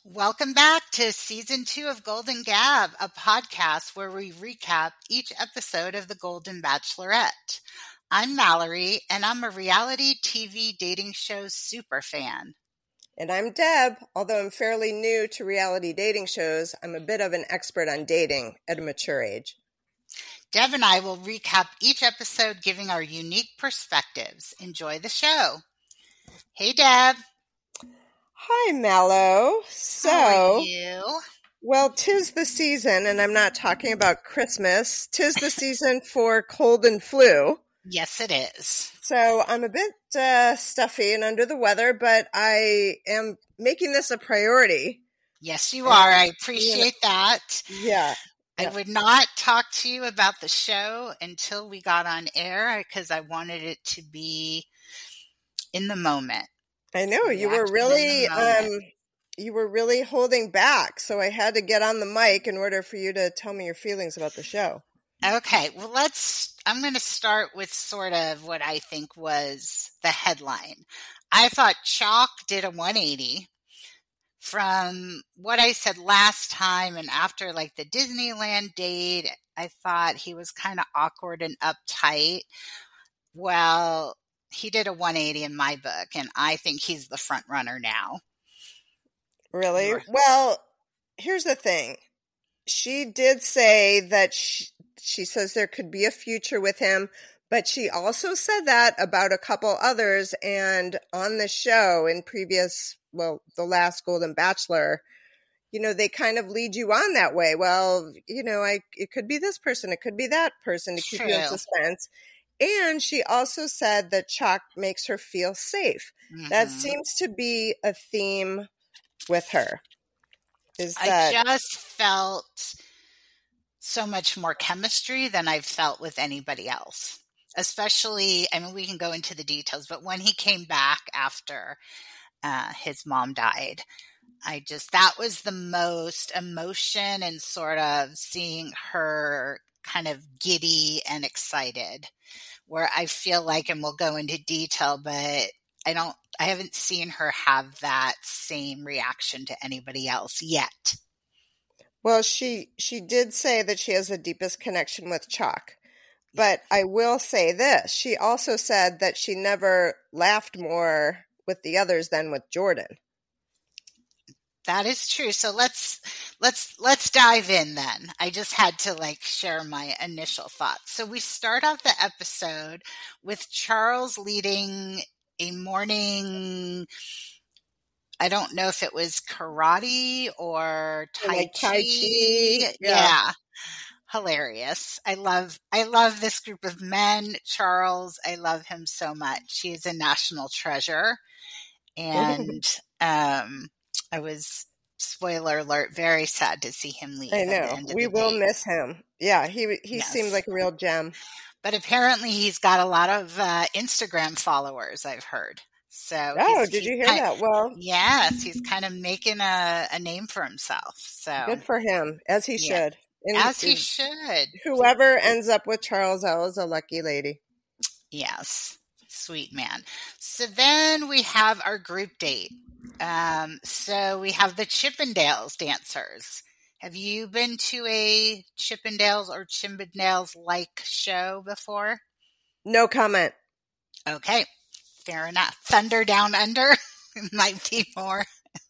Welcome back to Season 2 of Golden Gab, a podcast where we recap each episode of The Golden Bachelorette. I'm Mallory, and I'm a reality TV dating show super fan. And I'm Deb. Although I'm fairly new to reality dating shows, I'm a bit of an expert on dating at a mature age. Deb and I will recap each episode, giving our unique perspectives. Enjoy the show. Hey, Deb. Hi, Mallow. How are you? Well, 'tis the season, and I'm not talking about Christmas. 'Tis the season for cold and flu. Yes, it is. So I'm a bit stuffy and under the weather, but I am making this a priority. Yes, you are. I appreciate that. Yeah. I would not talk to you about the show until we got on air because I wanted it to be in the moment. I know you were really holding back, so I had to get on the mic in order for you to tell me your feelings about the show. Okay, well I'm going to start with sort of what I think was the headline. I thought Chalk did a 180 from what I said last time, and after like the Disneyland date, I thought he was kind of awkward and uptight. Well, he did a 180 in my book, and I think he's the front runner now. Really? Well, here's the thing. She did say that she says there could be a future with him, but she also said that about a couple others. And on the show in the last Golden Bachelor, they kind of lead you on that way. Well, it could be this person, it could be that person to keep you in suspense. And she also said that Chalk makes her feel safe. Mm-hmm. That seems to be a theme with her. I just felt so much more chemistry than I've felt with anybody else. Especially, we can go into the details, but when he came back after his mom died, that was the most emotion and sort of seeing her kind of giddy and excited, where I feel like, and we'll go into detail, but I haven't seen her have that same reaction to anybody else yet. Well, she did say that she has the deepest connection with Chalk. But I will say this. She also said that she never laughed more with the others than with Jordan. That is true. So let's dive in then. I just had to share my initial thoughts. So we start off the episode with Charles leading a morning, I don't know if it was karate or Tai Chi. Yeah. Hilarious. I love this group of men. Charles, I love him so much. He is a national treasure. And I was, spoiler alert, very sad to see him leave. I know. We will miss him. Yeah, he seemed like a real gem. But apparently he's got a lot of Instagram followers, I've heard. So did you hear that? Well, yes, he's kind of making a name for himself. So good for him, as he should. As he should. Whoever ends up with Charles L is a lucky lady. Yes, sweet man. So then we have our group date. So we have the Chippendales dancers. Have you been to a Chippendales or Chippendales-like show before? No comment. Okay, fair enough. Thunder Down Under might be more.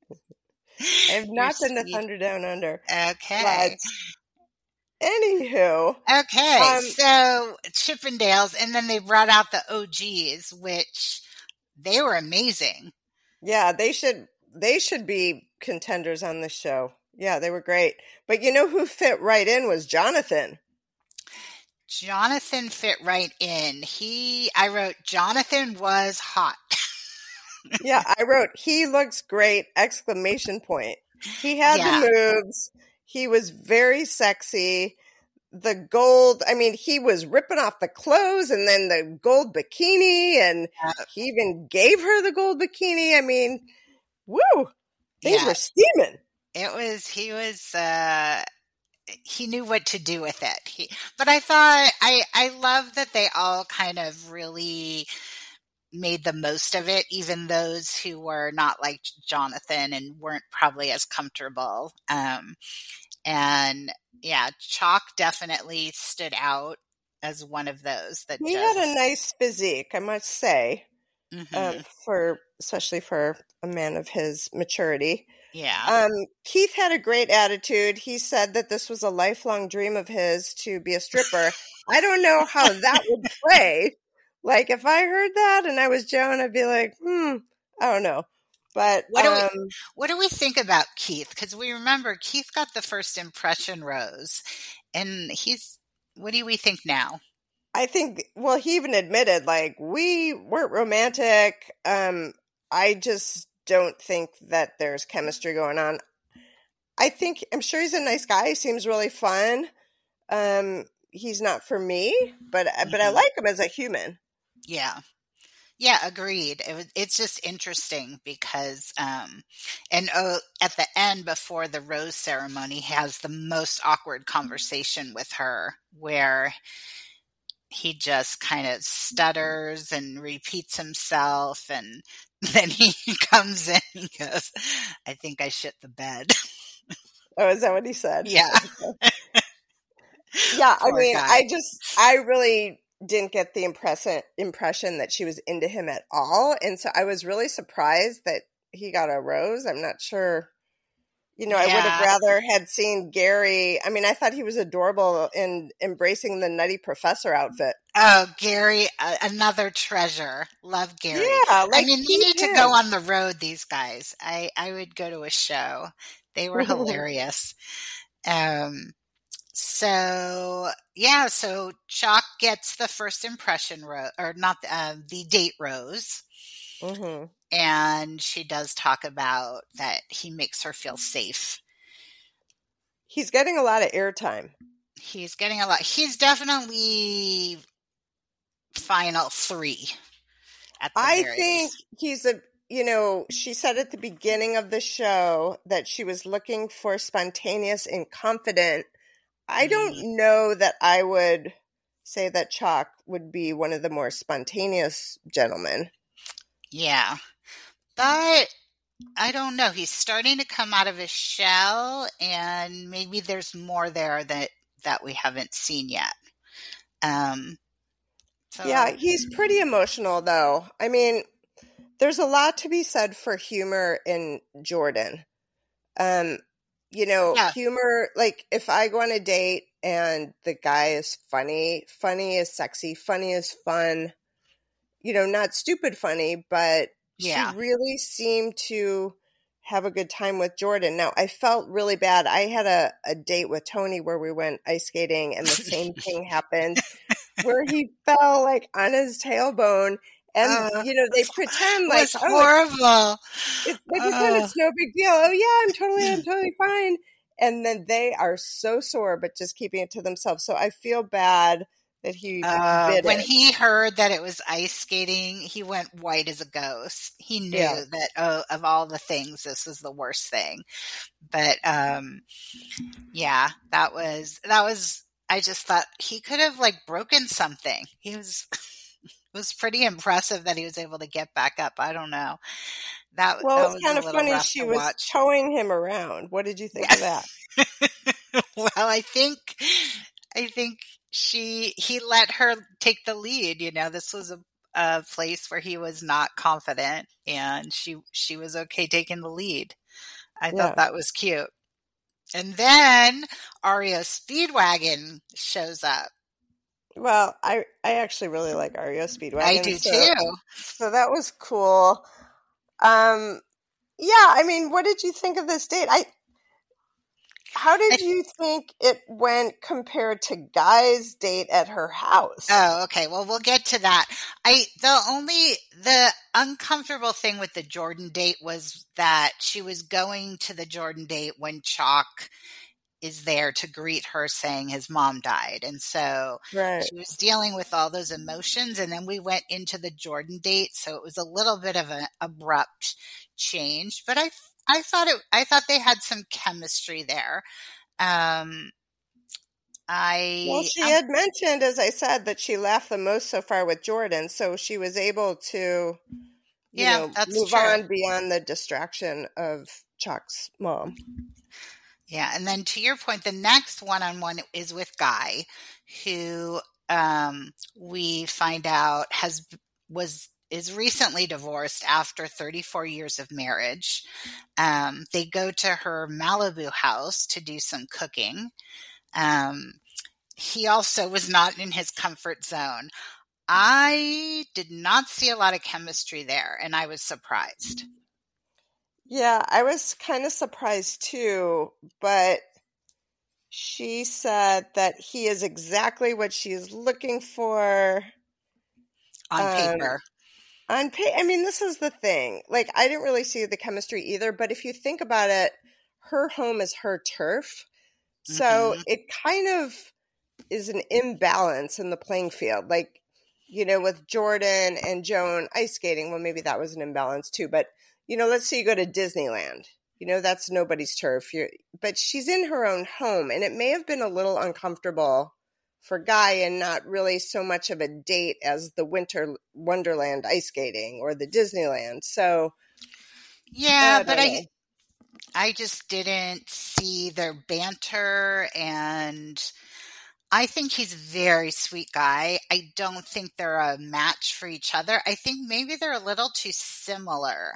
I have not been to Thunder Down Under. Okay. But anywho. Okay, so Chippendales, and then they brought out the OGs, which they were amazing. Yeah, they should be contenders on this show. Yeah, they were great. But you know who fit right in was Jonathan. Jonathan fit right in. I wrote, Jonathan was hot. Yeah, I wrote, he looks great, ! He had the moves. He was very sexy. The gold, he was ripping off the clothes and then the gold bikini, and he even gave her the gold bikini. Woo! Things were steaming. He knew what to do with it. But I thought, I love that they all kind of really made the most of it, even those who were not like Jonathan and weren't probably as comfortable. And yeah, Chalk definitely stood out as one of those that He just. had a nice physique, I must say, Mm-hmm. especially for a man of his maturity. Yeah. Keith had a great attitude. He said that this was a lifelong dream of his to be a stripper. I don't know how that would play. Like, if I heard that and I was Joan, I'd be like, I don't know. But what do we think about Keith? Because we remember Keith got the first impression rose, and what do we think now? I think, well, he even admitted, like, we weren't romantic. I just don't think that there's chemistry going on. I'm sure he's a nice guy. He seems really fun. He's not for me, but I like him as a human. Yeah. Yeah, agreed. It's just interesting because, and at the end before the rose ceremony, he has the most awkward conversation with her where he just kind of stutters and repeats himself, and then he comes in and goes, "I think I shit the bed." Oh, is that what he said? Yeah. Yeah, I Poor mean, guy. I really didn't get the impression that she was into him at all. And so I was really surprised that he got a rose. I'm not sure. I would have rather had seen Gary. I mean, I thought he was adorable in embracing the Nutty Professor outfit. Oh, Gary, another treasure. Love Gary. Yeah, I mean, they need to go on the road, these guys. I would go to a show. They were hilarious. So Chalk gets the first impression rose, or not the date rose. Mm-hmm. And she does talk about that he makes her feel safe. He's getting a lot of airtime. He's getting a lot. He's definitely final 3 at the I very think least. he's she said at the beginning of the show that she was looking for spontaneous and confident. I don't know that I would say that Chalk would be one of the more spontaneous gentlemen. Yeah. But I don't know. He's starting to come out of his shell, and maybe there's more there that we haven't seen yet. Yeah, he's pretty emotional, though. I mean, there's a lot to be said for humor in Jordan. Humor, like if I go on a date and the guy is funny is sexy, funny is fun, not stupid funny, but she really seemed to have a good time with Jordan. Now, I felt really bad. I had a date with Tony where we went ice skating and the same thing happened where he fell like on his tailbone. And, they pretend like, it's horrible. They pretend it's no big deal. Oh yeah, I'm totally fine. And then they are so sore, but just keeping it to themselves. So I feel bad that he when he heard that it was ice skating, he went white as a ghost. He knew that of all the things, this was the worst thing. But yeah, that was. I just thought he could have like broken something. He was. It was pretty impressive that he was able to get back up. I don't know. That was kind of funny. She was towing him around. What did you think of that? Well, I think he let her take the lead. This was a place where he was not confident, and she was okay taking the lead. I thought that was cute. And then REO Speedwagon shows up. Well, I actually really like REO Speedwagon. I do too. So that was cool. Yeah, I mean, what did you think of this date? How did you think it went compared to Guy's date at her house? Oh, okay. Well, we'll get to that. The uncomfortable thing with the Jordan date was that she was going to the Jordan date when Chalk is there to greet her saying his mom died. And so she was dealing with all those emotions. And then we went into the Jordan date. So it was a little bit of an abrupt change, but I thought they had some chemistry there. Well, she had mentioned, as I said, that she laughed the most so far with Jordan, so she was able to, move on beyond the distraction of Chuck's mom. Yeah, and then to your point, the next one-on-one is with Guy, who we find out is recently divorced after 34 years of marriage. They go to her Malibu house to do some cooking. He also was not in his comfort zone. I did not see a lot of chemistry there, and I was surprised. Yeah, I was kind of surprised too, but she said that he is exactly what she is looking for. On paper. I mean, this is the thing. Like, I didn't really see the chemistry either, but if you think about it, her home is her turf. So it kind of is an imbalance in the playing field. Like, with Jordan and Joan ice skating, well, maybe that was an imbalance too. But, let's say you go to Disneyland. That's nobody's turf. But she's in her own home, and it may have been a little uncomfortable for Guy and not really so much of a date as the Winter Wonderland ice skating or the Disneyland. So, yeah, but I just didn't see their banter, and I think he's a very sweet guy. I don't think they're a match for each other. I think maybe they're a little too similar.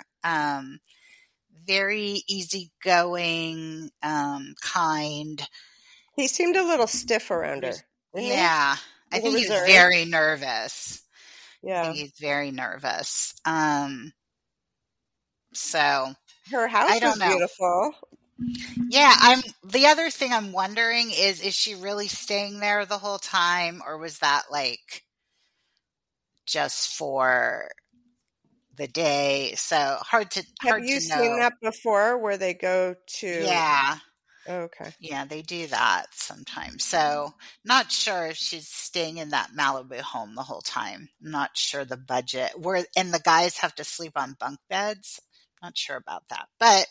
Very easygoing, kind. He seemed a little stiff around her. Yeah. I think he's very nervous. Yeah. I think he's very nervous. So her house was beautiful. Yeah, the other thing I'm wondering is she really staying there the whole time, or was that like just for the day? So hard to know. Have you seen that before where they go to? Yeah. Okay. Yeah, they do that sometimes. So not sure if she's staying in that Malibu home the whole time. Not sure the budget. And the guys have to sleep on bunk beds. Not sure about that. But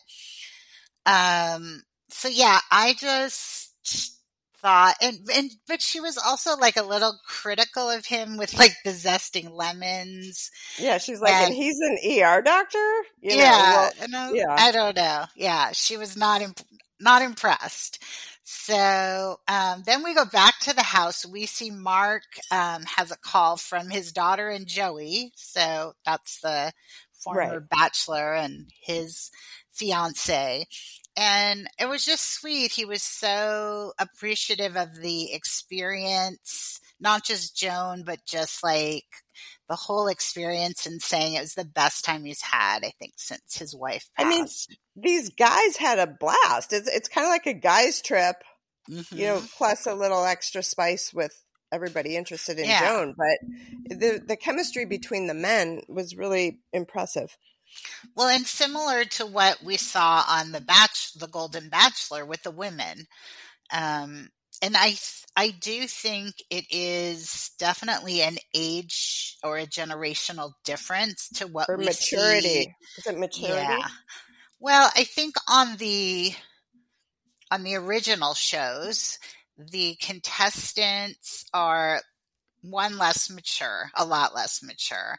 so yeah, I just thought, but she was also like a little critical of him with like the zesting lemons. Yeah, she's like, and he's an ER doctor? Yeah, I don't know. Yeah, she was not impressed. So then we go back to the house. We see Mark has a call from his daughter and Joey. So that's the former bachelor and his fiance. And it was just sweet. He was so appreciative of the experience, not just Joan, but just like the whole experience, and saying it was the best time he's had, I think, since his wife passed. I mean, these guys had a blast. It's kind of like a guy's trip, plus a little extra spice with everybody interested in Joan. But the chemistry between the men was really impressive. Well, and similar to what we saw on the Golden Bachelor with the women. And I do think it is definitely an age or a generational difference to what we maturity. See. Is it maturity? Yeah. Well, I think on the original shows, the contestants are a lot less mature.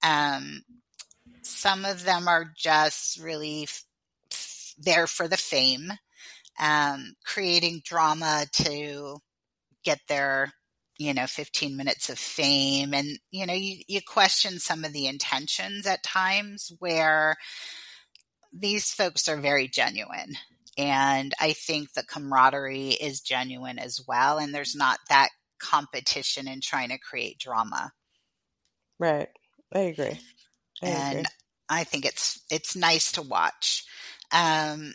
Some of them are just really there for the fame, creating drama to get their, 15 minutes of fame. And, you question some of the intentions at times, where these folks are very genuine. And I think the camaraderie is genuine as well. And there's not that competition in trying to create drama. Right. I agree. I think it's nice to watch. And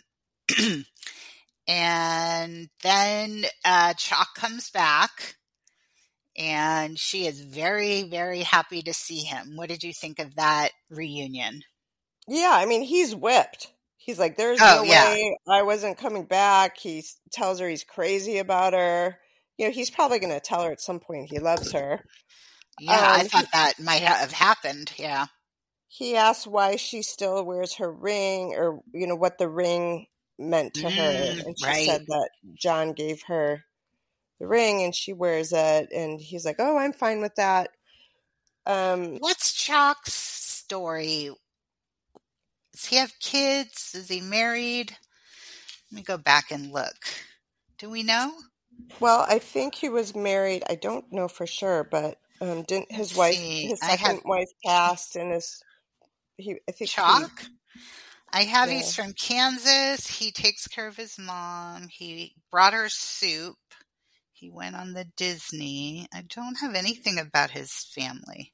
then Chalk comes back, and she is very, very happy to see him. What did you think of that reunion? Yeah, I mean, he's whipped. He's like, there's no way I wasn't coming back. He tells her he's crazy about her. He's probably going to tell her at some point he loves her. Yeah, I thought that might have happened. Yeah. He asked why she still wears her ring, or, what the ring meant to her. And she said that John gave her the ring and she wears it, and he's like, "Oh, I'm fine with that." What's Chalk's story? Does he have kids? Is he married? Let me go back and look. Do we know? Well, I think he was married. I don't know for sure, but didn't Let's see. his I have second wife passed, and I think he, Chalk. I have yeah. he's from Kansas. He takes care of his mom. He brought her soup. He went on the Disney. I don't have anything about his family.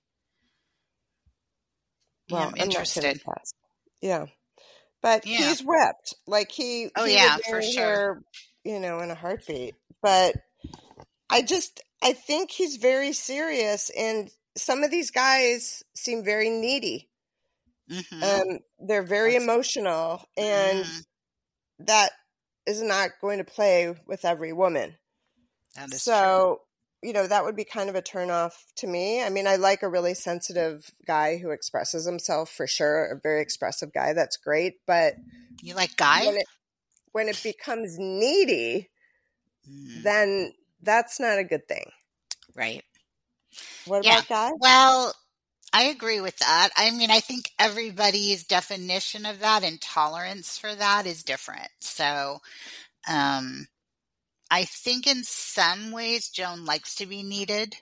Yeah, Well, I'm I'm not kidding, interested. passed. Yeah. But Yeah. he's ripped. Like Oh, he would yeah, for marry sure. her, in a heartbeat. But I think he's very serious, and some of these guys seem very needy. Mm-hmm. They're very That's, emotional, and that is not going to play with every woman. that is true. So, that would be kind of a turnoff to me. I mean, I like a really sensitive guy who expresses himself, for sure, a very expressive guy. That's great. But You like Guy? when it becomes needy, then that's not a good thing. Right. What Yeah. about Guy? Well, I agree with that. I mean, I think everybody's definition of that and tolerance for that is different. So, I think in some ways Joan likes to be needed.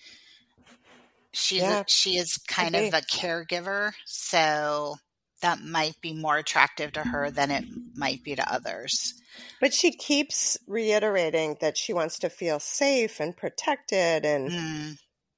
She is kind of a caregiver, so that might be more attractive to her than it might be to others. But she keeps reiterating that she wants to feel safe and protected, and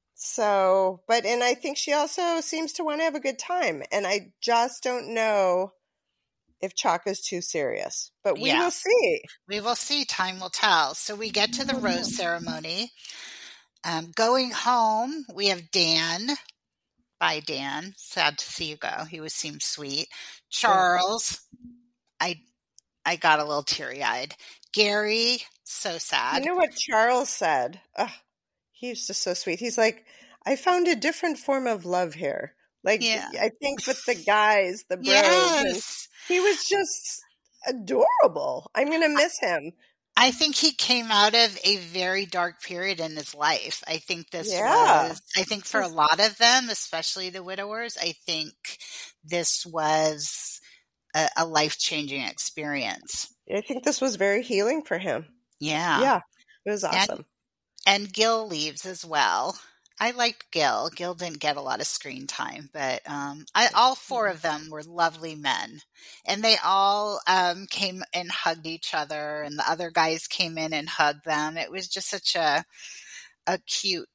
and I think she also seems to want to have a good time, and I just don't know if Chalk is too serious, but we will see. We will see. Time will tell. So we get to the rose ceremony. Going home, we have Dan. Bye, Dan. Sad to see you go. He seemed sweet. Charles, I got a little teary-eyed. Gary, so sad. You know what Charles said? He's just so sweet. He's like, I found a different form of love here. Like, I think with the guys, the bros, he was just adorable. I'm going to miss him. I think he came out of a very dark period in his life. I think I think for a lot of them, especially the widowers, I think this was a life-changing experience. I think this was very healing for him. Yeah. Yeah. It was awesome. And Gil leaves as well. I liked Gil. Gil didn't get a lot of screen time, but all four of them were lovely men. And they all came and hugged each other, and the other guys came in and hugged them. It was just such a cute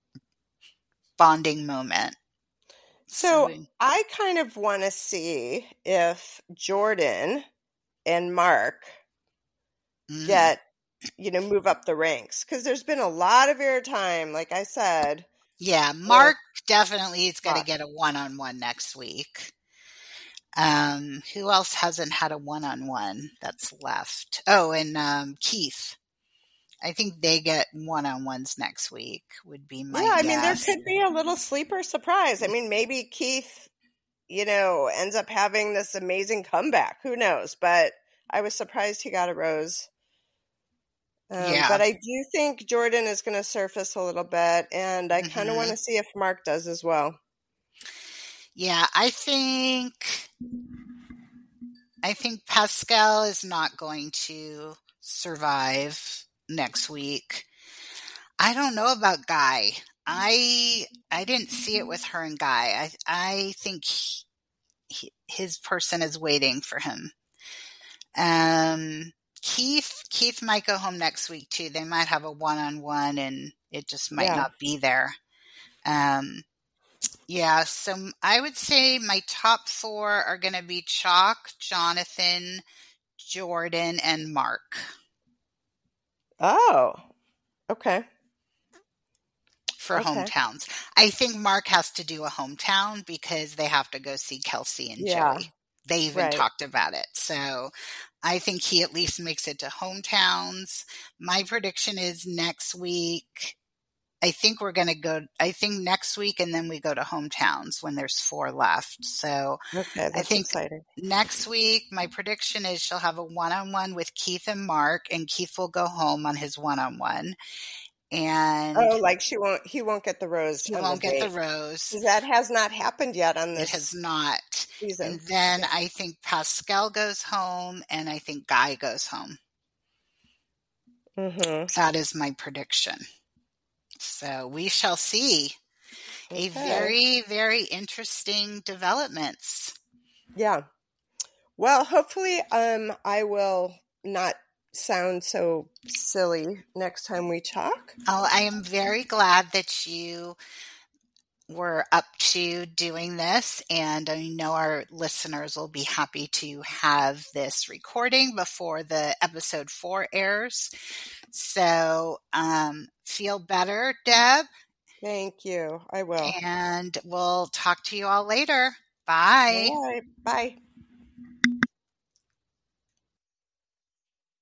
bonding moment. So I kind of want to see if Jordan and Mark get move up the ranks, because there's been a lot of airtime, like I said. Yeah, Mark definitely is going to get a one-on-one next week. Who else hasn't had a one-on-one that's left? Oh, and Keith. I think they get one-on-ones next week, would be my guess. I mean, there could be a little sleeper surprise. I mean, maybe Keith, ends up having this amazing comeback. Who knows? But I was surprised he got a rose. But I do think Jordan is going to surface a little bit, and I kind of want to see if Mark does as well. Yeah, I think Pascal is not going to survive next week. I don't know about Guy. I didn't see it with her and Guy. I think his person is waiting for him. Keith might go home next week too. They might have a one-on-one, and it just might not be there. So I would say my top four are going to be Chalk, Jonathan, Jordan, and Mark. Oh, okay. For hometowns. I think Mark has to do a hometown because they have to go see Kelsey and Joey. They even talked about it. So I think he at least makes it to hometowns. My prediction is next week, I think we're going to go, I think next week, and then we go to hometowns when there's 4 left. So Okay, I that's think exciting. next week, my prediction is she'll have a one-on-one with Keith and Mark, and Keith will go home on his one-on-one. And Oh, like he won't get the rose he on the won't get the date. rose. 'Cause that has not happened yet on It has this not. season. And then I think Pascal goes home, and I think Guy goes home. Mm-hmm. That is my prediction. So we shall see. Okay. A very, very interesting developments. Yeah. Well, hopefully, I will not sound so silly next time we talk. Oh, I am very glad that you were up to doing this, and I know our listeners will be happy to have this recording before the episode 4 airs. So feel better, Deb. Thank you. I will. And we'll talk to you all later. Bye. All right. Bye.